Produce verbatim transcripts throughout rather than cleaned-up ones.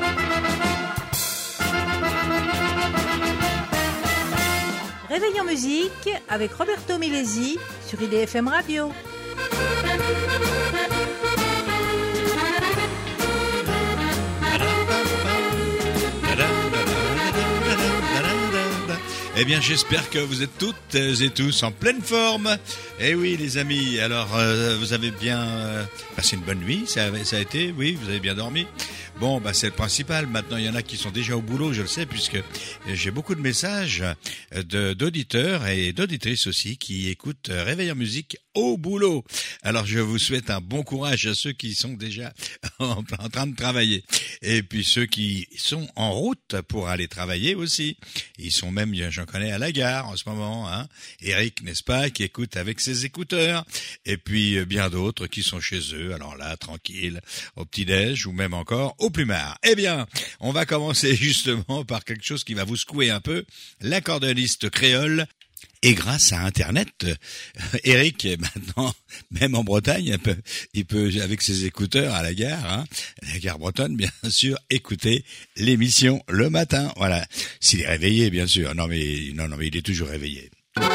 Réveil en musique avec Roberto Milesi sur I D F M Radio. Eh bien, j'espère que vous êtes toutes et tous en pleine forme. Eh oui, les amis, alors euh, vous avez bien euh, passé une bonne nuit, ça, ça a été, oui, vous avez bien dormi. Bon, bah c'est le principal. Maintenant, il y en a qui sont déjà au boulot, je le sais, puisque j'ai beaucoup de messages de, d'auditeurs et d'auditrices aussi qui écoutent Réveil en musique au boulot. Alors, je vous souhaite un bon courage à ceux qui sont déjà en, en train de travailler. Et puis ceux qui sont en route pour aller travailler aussi. Ils sont même, j'en connais à la gare en ce moment, hein. Eric, n'est-ce pas, qui écoute avec ses écouteurs. Et puis bien d'autres qui sont chez eux. Alors là, tranquille, au petit-déj ou même encore au plumard. Eh bien, on va commencer justement par quelque chose qui va vous secouer un peu. L'accordéoniste créole. Et grâce à Internet, Eric, maintenant, même en Bretagne, il peut, il peut, avec ses écouteurs à la gare, hein, la gare bretonne, bien sûr, écouter l'émission le matin. Voilà. S'il est réveillé, bien sûr. Non, mais, non, non, mais il est toujours réveillé.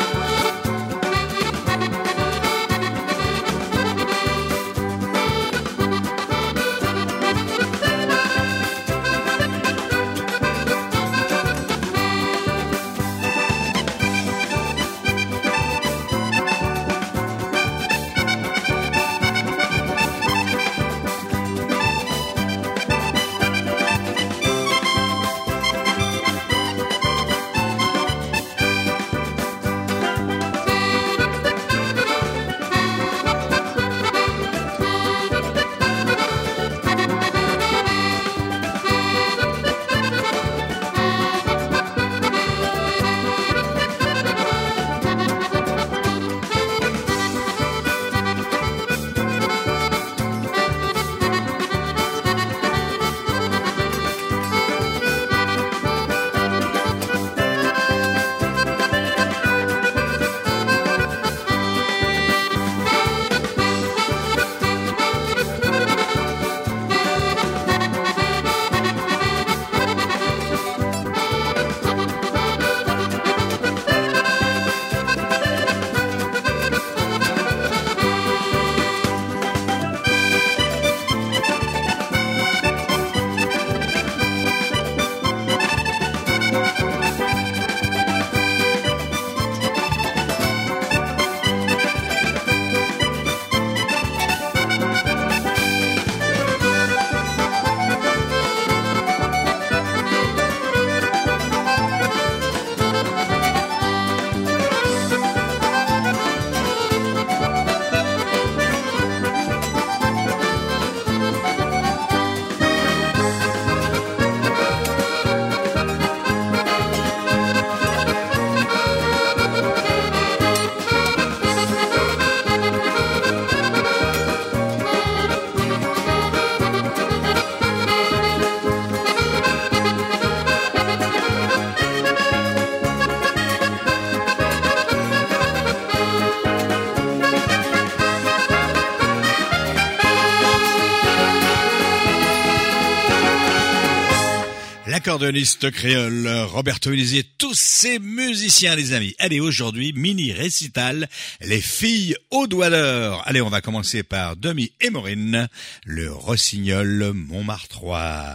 L'accordéoniste créole Roberto Milesi et tous ses musiciens, les amis. Allez, aujourd'hui, mini récital, les filles au doigt d'or. Allez, on va commencer par Demi et Maureen, le rossignol montmartrois.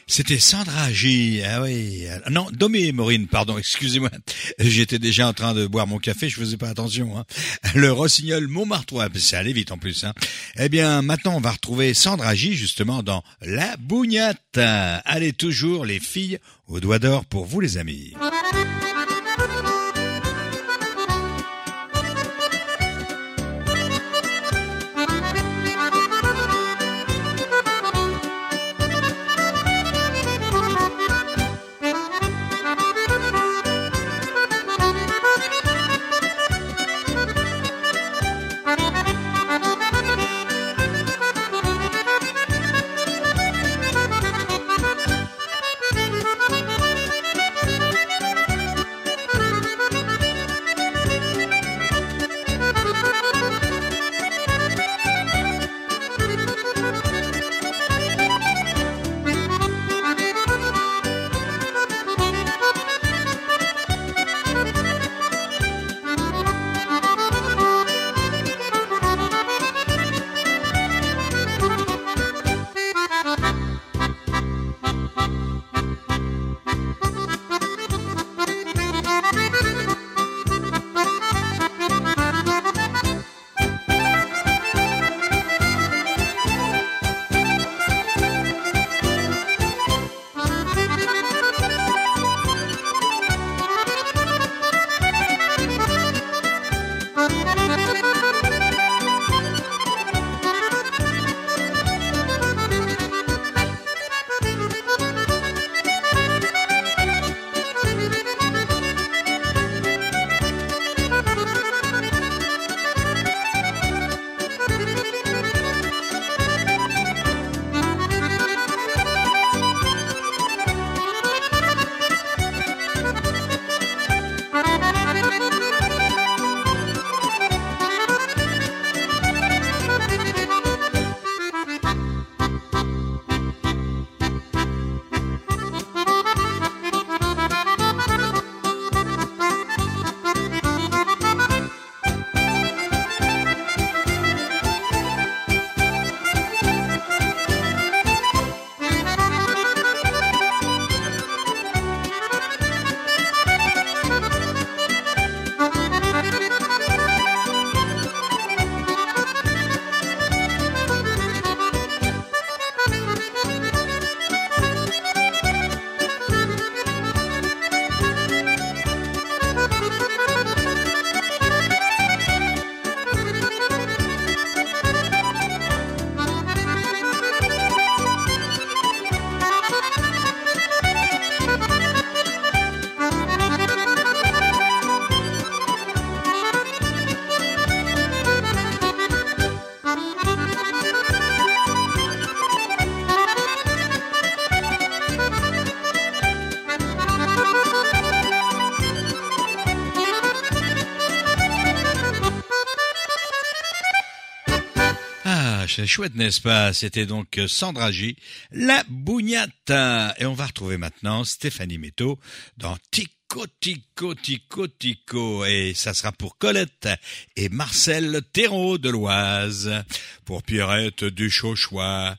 C'était Sandra J. Ah oui. Non, Domé Maureen, pardon, excusez-moi. J'étais déjà en train de boire mon café, je faisais pas attention. Hein. Le Rossignol Montmartrois, c'est allé vite en plus. Hein. Eh bien, maintenant, on va retrouver Sandra J. justement dans La Bougnate. Allez, toujours les filles au doigt d'or pour vous les amis. C'est chouette, n'est-ce pas? C'était donc Sandra J, La Bougnate. Et on va retrouver maintenant Stéphanie Métaux dans Tico, Tico, Tico, Tico. Et ça sera pour Colette et Marcel Thérault de l'Oise. Pour Pierrette Duchauchois.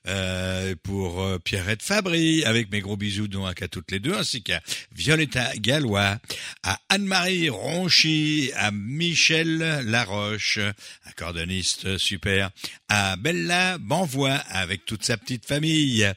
Euh, pour euh, Pierrette Fabry, avec mes gros bisous donc à toutes les deux, ainsi qu'à Violetta Gallois, à Anne-Marie Ronchy, à Michel Laroche, un cordoniste super, à Bella Banvois, avec toute sa petite famille,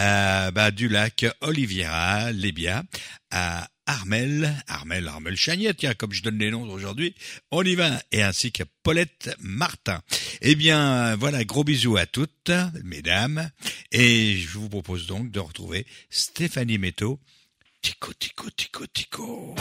à bah, du lac Oliviera, Lébia, à Armel, Armel, Armel Chagnette, tiens, comme je donne les noms aujourd'hui, on y va, et ainsi qu'à Paulette Martin. Eh bien, voilà, gros bisous à toutes, mesdames, et je vous propose donc de retrouver Stéphanie Métaux, Tico, Tico, Tico, Tico.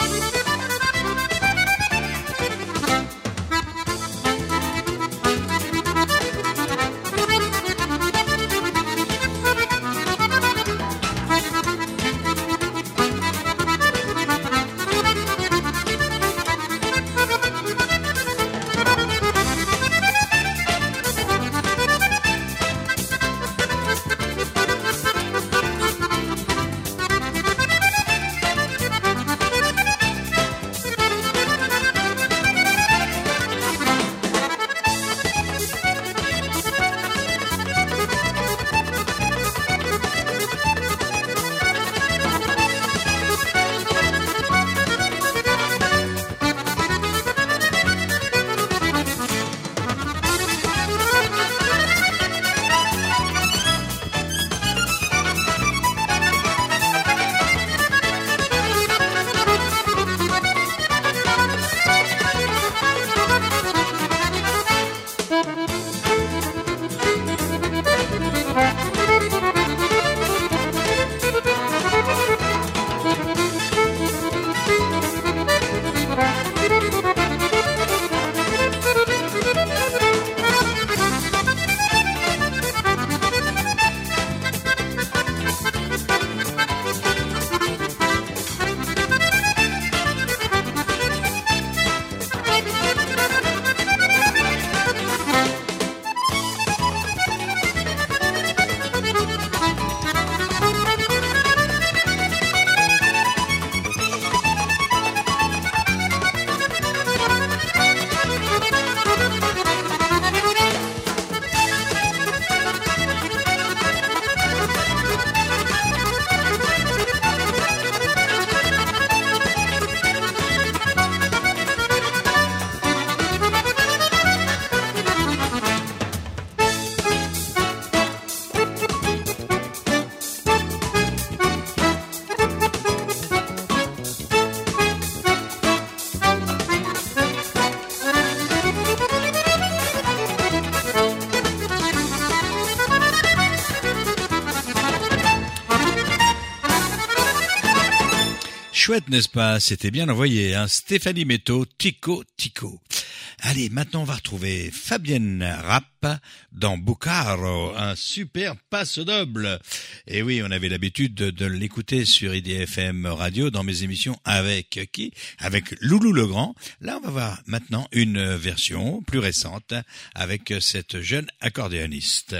Chouette, n'est-ce pas? C'était bien envoyé, hein. Stéphanie Métaux, Tico Tico. Allez, maintenant on va retrouver Fabienne Rapp dans Bucaro, un super passe-double. Et oui, on avait l'habitude de, de l'écouter sur I D F M Radio dans mes émissions avec qui? Avec Loulou Legrand. Là, on va voir maintenant une version plus récente avec cette jeune accordéoniste.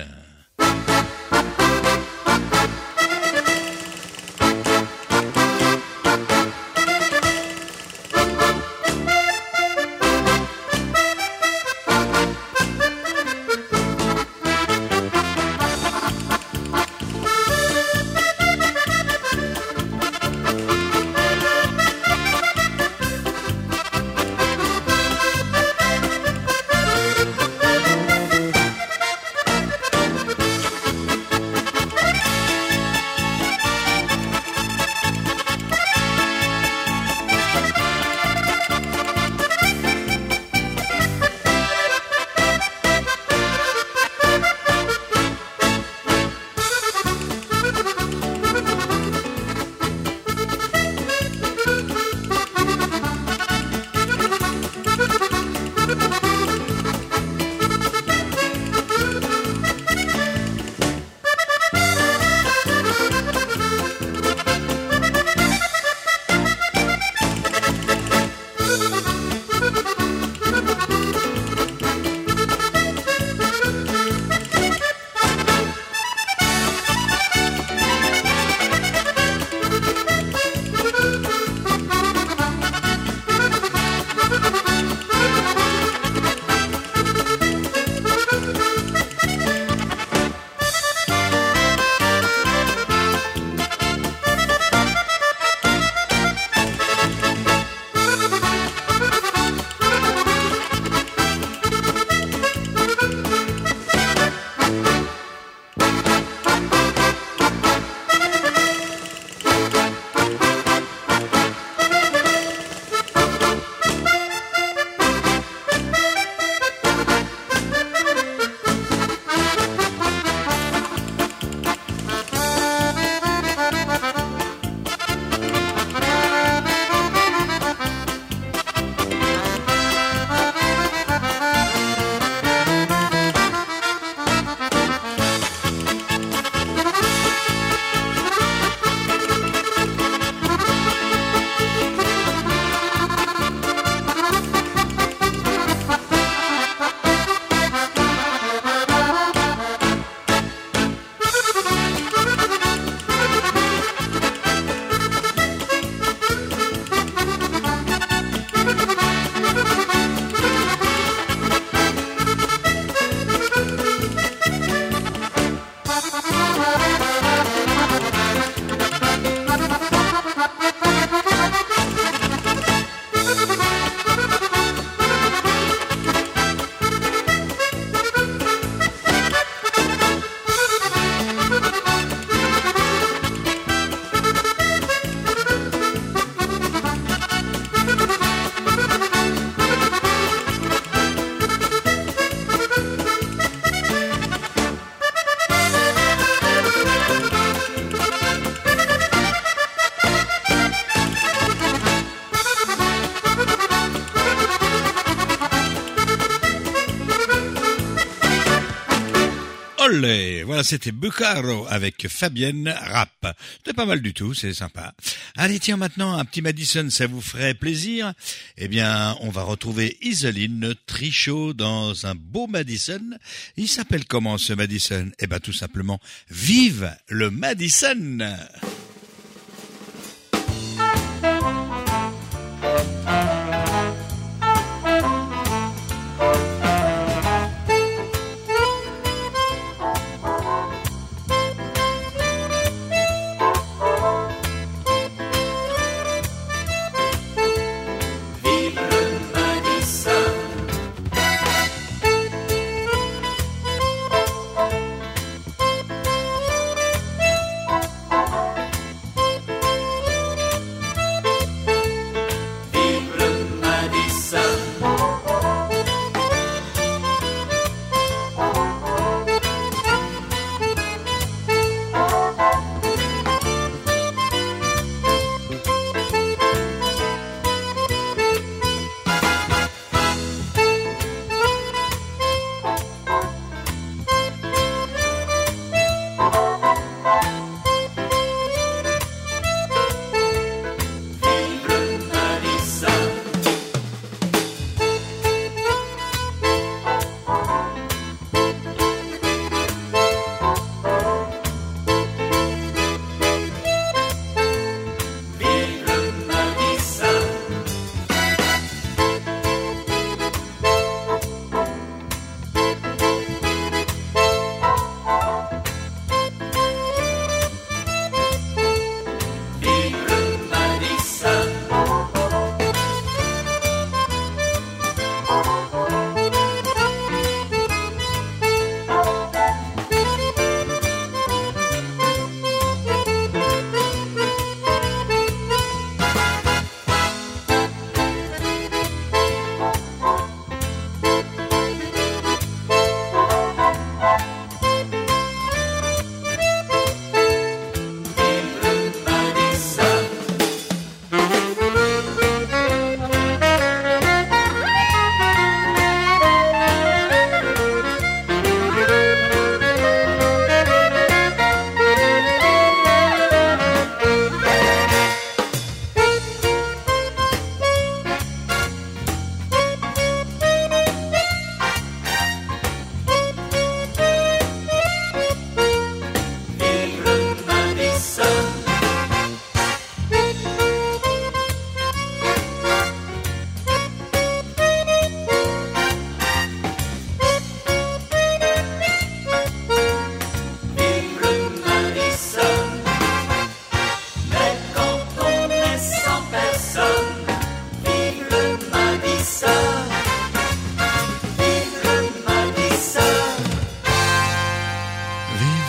Olé, voilà, c'était Bucaro avec Fabienne Rapp. C'était pas mal du tout, c'est sympa. Allez, tiens, maintenant, un petit Madison, ça vous ferait plaisir? Eh bien, on va retrouver Iseline Trichot dans un beau Madison. Il s'appelle comment, ce Madison? Eh ben, tout simplement, vive le Madison!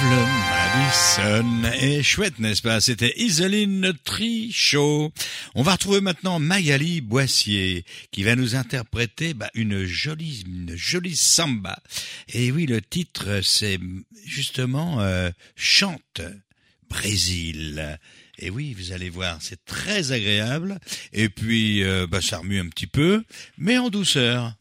le Madison. Et chouette, n'est-ce pas? C'était Iseline Trichot. On va retrouver maintenant Magali Boissier, qui va nous interpréter bah, une jolie, une jolie samba. Et oui, le titre, c'est justement euh, Chante Brésil. Et oui, vous allez voir, c'est très agréable. Et puis, euh, bah, ça remue un petit peu, mais en douceur.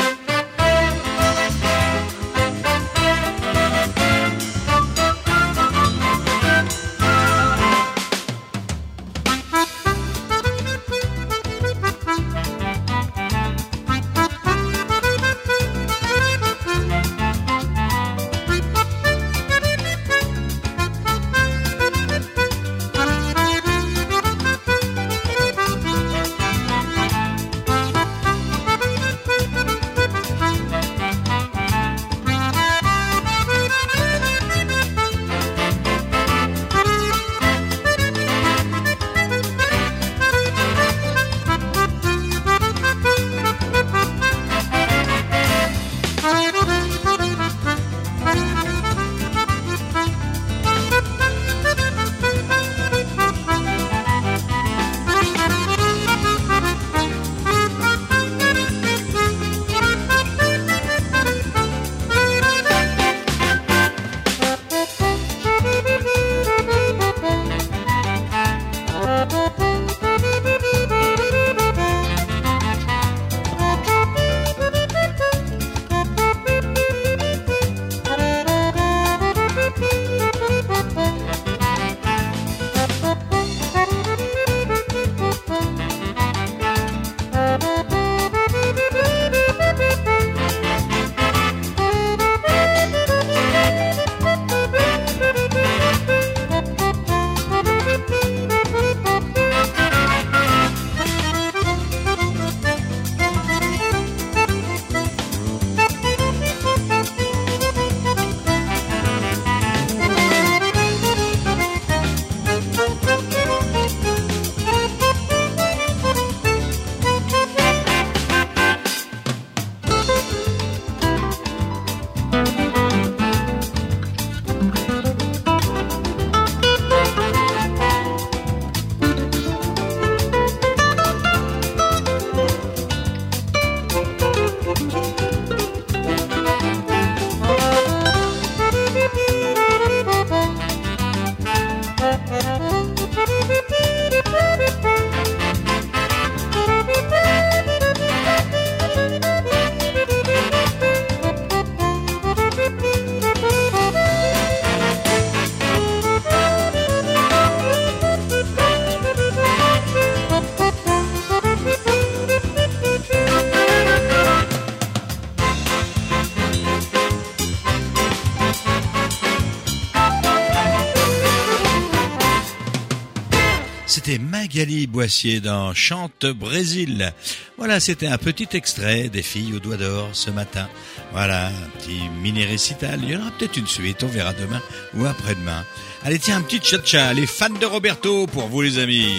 C'était Magali Boissier dans Chante Brésil. Voilà, c'était un petit extrait des filles aux doigts d'or ce matin. Voilà, un petit mini-récital. Il y en aura peut-être une suite, on verra demain ou après-demain. Allez, tiens, un petit cha-cha. Les fans de Roberto pour vous les amis.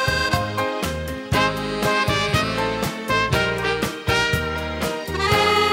Thank you.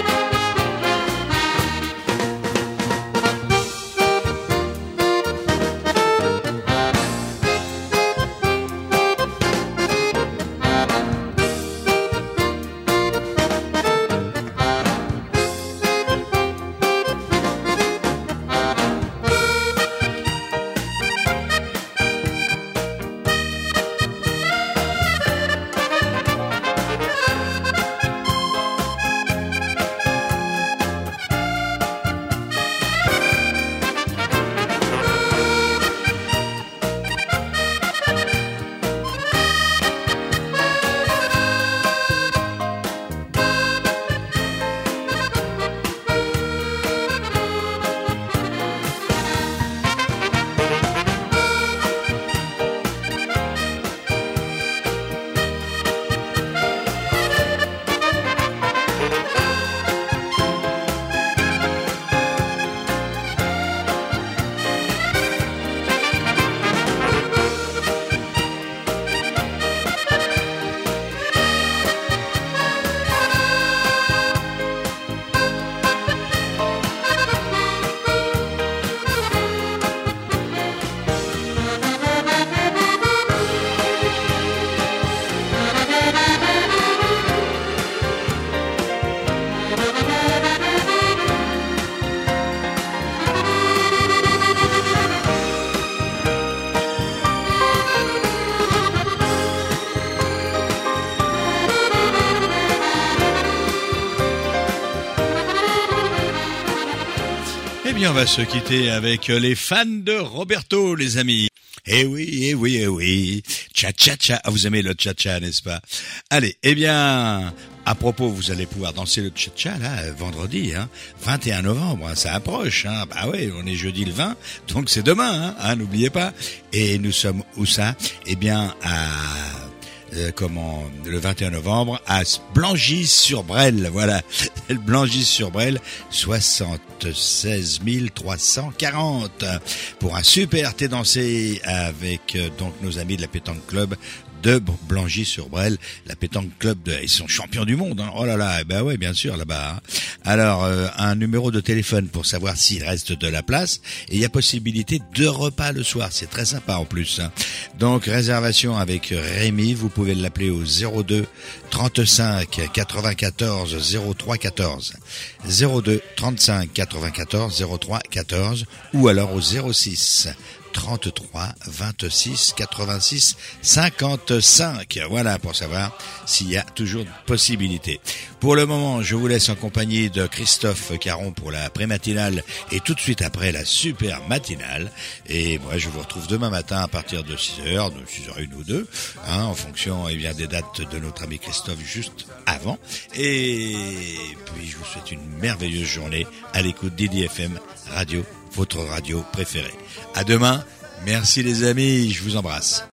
bien, on va se quitter avec les fans de Roberto, les amis. Eh oui, eh oui, eh oui. Cha-cha-cha. Ah, vous aimez le cha-cha, n'est-ce pas? Allez, eh bien, à propos, vous allez pouvoir danser le cha-cha, là, vendredi, hein. vingt et un novembre, hein, ça approche, hein. Bah ouais, on est jeudi le vingt, donc c'est demain, hein, hein, n'oubliez pas. Et nous sommes où ça? Eh bien, à... Euh, comment le vingt et un novembre à Blangy-sur-Brel, voilà, Blangy-sur-Brel, soixante-seize mille trois cent quarante pour un super thé dansé avec euh, donc nos amis de la Pétanque Club de Blangy-sur-Brel, la Pétanque Club de, ils sont champions du monde, hein. Oh là là, ben ouais, bien sûr, là-bas, hein. Alors, euh, un numéro de téléphone pour savoir s'il reste de la place, et il y a possibilité de repas le soir, c'est très sympa en plus, hein. Donc, réservation avec Rémi, vous pouvez l'appeler au zéro deux trente-cinq quatre-vingt-quatorze zéro trois quatorze, zéro deux trente-cinq quatre-vingt-quatorze zéro trois quatorze, ou alors au zéro six trente-trois vingt-six quatre-vingt-six cinquante-cinq. Voilà, pour savoir s'il y a toujours possibilité. Pour le moment, je vous laisse en compagnie de Christophe Caron pour la pré-matinale et tout de suite après la super matinale. Et moi, je vous retrouve demain matin à partir de six heures, de six heures une ou deux, hein, en fonction, eh bien, des dates de notre ami Christophe juste avant. Et puis, je vous souhaite une merveilleuse journée à l'écoute d'I D F M Radio, votre radio préférée. À demain. Merci les amis, je vous embrasse.